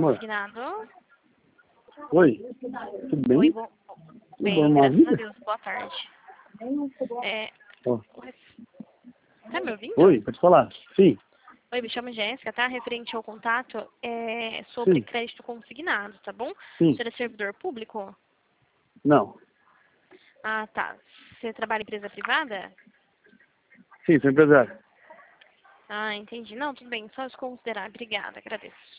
amor? consignado. Oi, tudo bem? Oi, bom. Tudo Bem, bom, graças a maravilha? Deus. Boa tarde. Ó, Tá me ouvindo? oi, pode falar? Sim, Oi, me chamo Jéssica, tá? Referente ao contato sobre sim, crédito consignado, tá bom? sim, Você é servidor público? não. Ah, tá. Você trabalha em empresa privada? Sim, sou empresário. Ah, entendi. Não, tudo bem. Só desconsiderar. Obrigada, agradeço.